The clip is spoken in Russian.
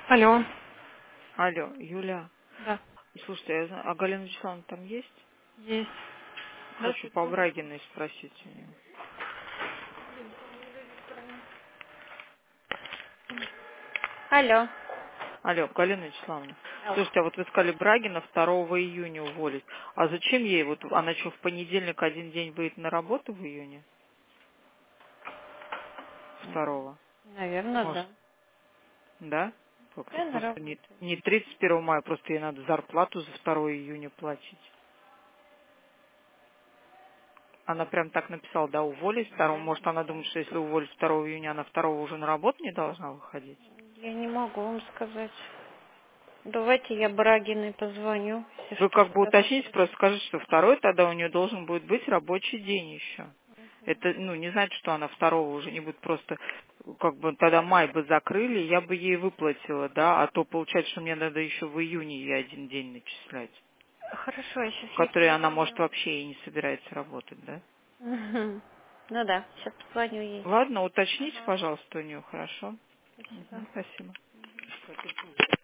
Алло. Алло, Юля, Да. слушайте, я знаю, а Галина Вячеславовна там есть? Есть. Хочу по Брагиной спросить у нее. Алло. Алло, Галина Вячеславовна, Алло. слушайте, а вот вы сказали Брагина 2 июня уволить. А зачем ей, вот она что, в понедельник один день выйдет на работу в июне? 2? Наверное, Может, да. да? Как-то Я на просто не, работе. не 31 мая, просто ей надо зарплату за 2 июня платить. Она прям так написала, да, уволить 2. Да. Может, она думает, что если уволить 2 июня, она 2 уже на работу не должна выходить? Я не могу вам сказать. Давайте я Брагиной позвоню, если Вы что, как бы тогда уточните, попробую. просто скажите, что 2 тогда у нее должен будет быть рабочий день еще. Это, ну, не значит, что она 2 уже не будет просто, как бы тогда май бы закрыли, я бы ей выплатила, да, а то получается, что мне надо еще в июне ей один день начислять, Хорошо, я сейчас в ей который она, может, позвоню. вообще и не собирается работать, да? Мгм. Ну да, сейчас позвоню ей. Ладно, уточните, Ага. пожалуйста, у нее, хорошо? Спасибо. Мгм, спасибо.